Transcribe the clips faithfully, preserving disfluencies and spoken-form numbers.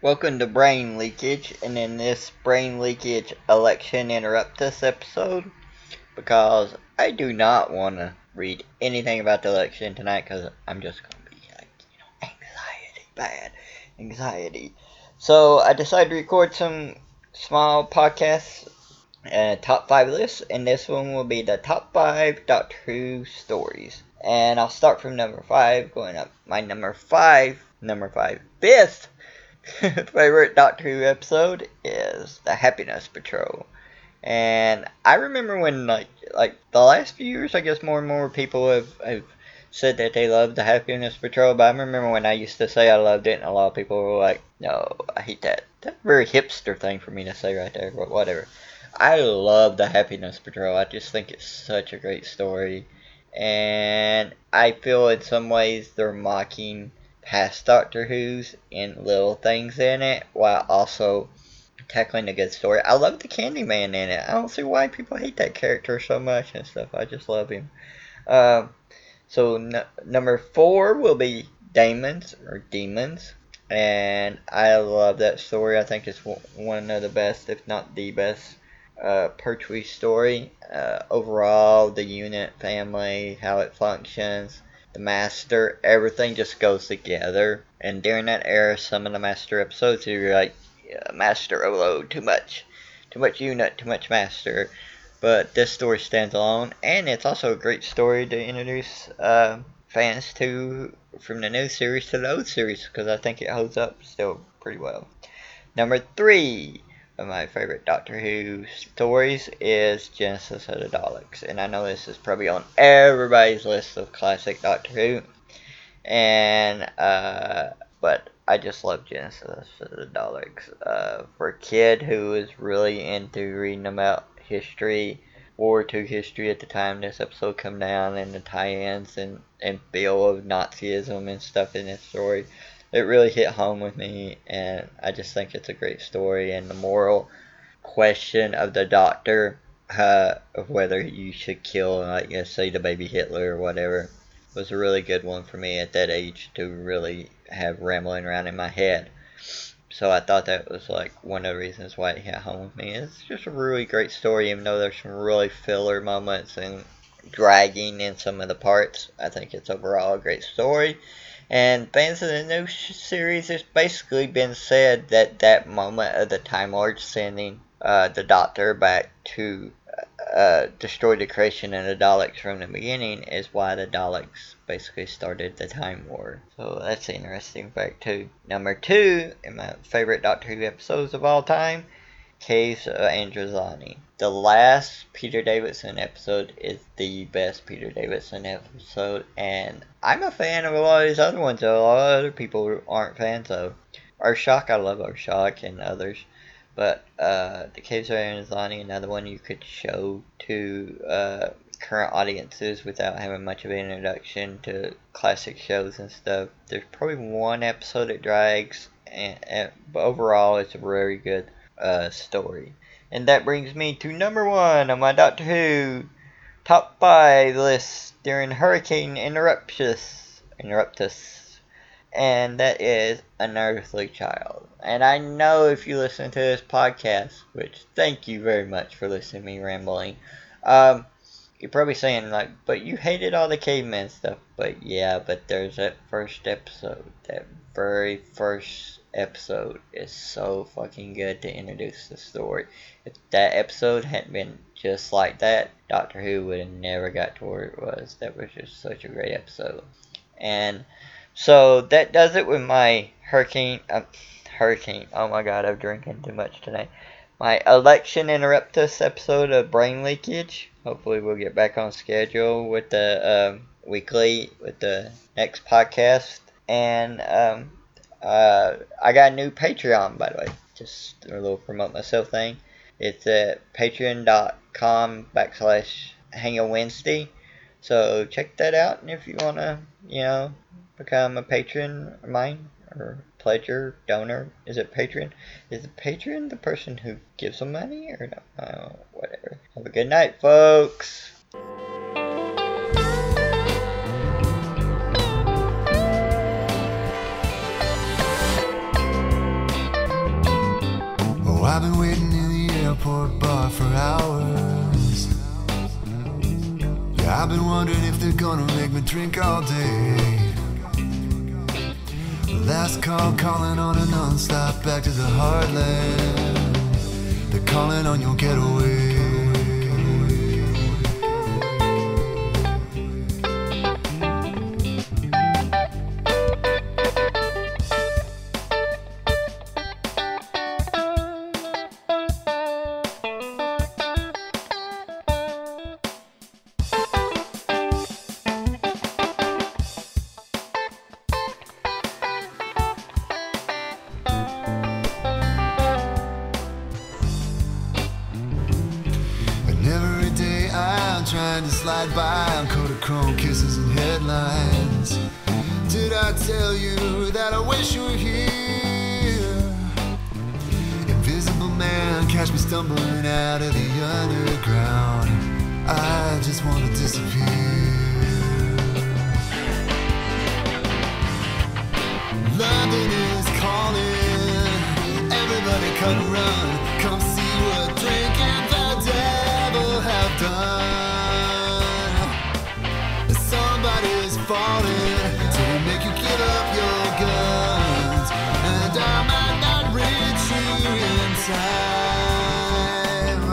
Welcome to Brain Leakage, and in this Brain Leakage Election Interruptus episode, because I do not want to read anything about the election tonight, because I'm just going to be like, you know, anxiety, bad anxiety. So I decided to record some small podcasts, uh, top five lists, and this one will be the top five Doctor Who stories. And I'll start from number five, going up. My number five, number five, fifth favorite Doctor Who episode is the Happiness Patrol. And I remember when, like, like the last few years, I guess more and more people have, have said that they love the Happiness Patrol. But I remember when I used to say I loved it, and a lot of people were like, no, I hate that. That's a very hipster thing for me to say right there, but whatever. I love the Happiness Patrol. I just think it's such a great story. And I feel in some ways they're mocking past Doctor Who's and little things in it, while also tackling a good story. I love the Candyman in it. I don't see why people hate that character so much and stuff. I just love him. Um, so n- number four will be Demons or Demons, and I love that story. I think it's w- one of the best, if not the best, uh, Pertwee story. Uh, overall, the unit family, how it functions. The Master, everything just goes together. And during that era, some of the Master episodes, you're like, yeah, Master overload, too much. Too much unit, too much Master. But this story stands alone. And it's also a great story to introduce uh, fans to, from the new series to the old series, because I think it holds up still pretty well. Number three of my favorite Doctor Who stories is Genesis of the Daleks. And I know this is probably on everybody's list of classic Doctor Who. And, uh, but I just love Genesis of the Daleks. Uh, for a kid who was really into reading about history, World War Two history at the time this episode come down, and the tie-ins and, and feel of Nazism and stuff in this story, it really hit home with me, and I just think it's a great story. And the moral question of the Doctor, uh, of whether you should kill, like, let's say, the baby Hitler or whatever, was a really good one for me at that age to really have rambling around in my head. So I thought that was like one of the reasons why it hit home with me. It's just a really great story, even though there's some really filler moments and dragging in some of the parts. I think it's overall a great story. And fans of the new series, it's basically been said that that moment of the Time Lord sending uh, the Doctor back to uh, destroy the creation of the Daleks from the beginning is why the Daleks basically started the Time War. So that's an interesting fact too. Number two, in my favorite Doctor Who episodes of all time, Caves of Androzani. The last Peter Davison episode is the best Peter Davison episode, and I'm a fan of a lot of these other ones that a lot of other people aren't fans of. Urshock, I love Urshock and others, but uh, the Caves of Androzani, another one you could show to uh, current audiences without having much of an introduction to classic shows and stuff. There's probably one episode that drags, and, and but overall it's a very good uh, story. And that brings me to number one on my Doctor Who top five list during Hurricane Interruptus. Interruptus. And that is Unearthly Child. And I know if you listen to this podcast, which thank you very much for listening to me rambling, um, you're probably saying, like, but you hated all the caveman stuff. But yeah, but there's that first episode. That very first episode is so fucking good to introduce the story. If that episode hadn't been just like that, Doctor Who would have never got to where it was. That was just such a great episode. And so that does it with my Hurricane, uh, Hurricane, oh my god, I'm drinking too much tonight. My Election Interruptus episode of Brain Leakage. Hopefully we'll get back on schedule with the um, weekly, with the next podcast. And um, uh, I got a new Patreon, by the way. Just a little promote myself thing. It's at patreon.com backslash hang a Wednesday. So check that out, and if you want to, you know, become a patron of mine, or pledger, donor, is it patron? Is the patron the person who gives them money, or no? Oh, whatever. Have a good night, folks. gonna make me drink all day. Last call calling on a non-stop back to the heartland. They're calling on your getaway. Trying to slide by on Kodachrome kisses and headlines. Did I tell you that I wish you were here? Invisible man, catch me stumbling out of the underground. I just want to disappear. London is calling. Everybody come run. Come see what drinking the devil have done. Somebody's falling to make you give up your guns, and I might not reach you in time.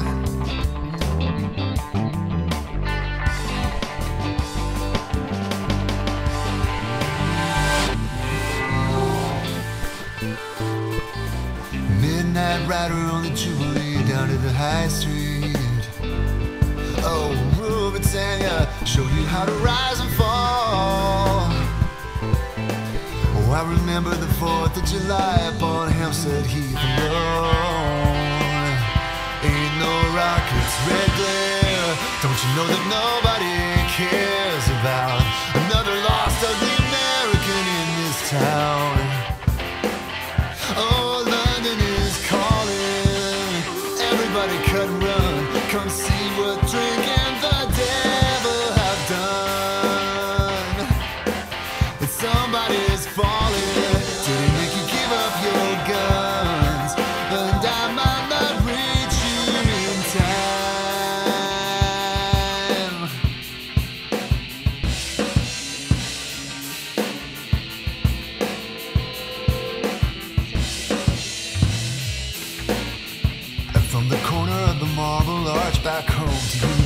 Midnight rider on the Jubilee down to the High Street. Oh, Britannia, show you how to rise and fall. Oh, I remember the fourth of July upon Hampstead Heath alone. Ain't no rockets, red glare. Don't you know that nobody cares about another lost ugly American in this town? Oh, London is calling. Everybody cut and run. Come see what drinking somebody's falling. Did it make you give up your guns? And I might not reach you in time. And from the corner of the Marble Arch back home to you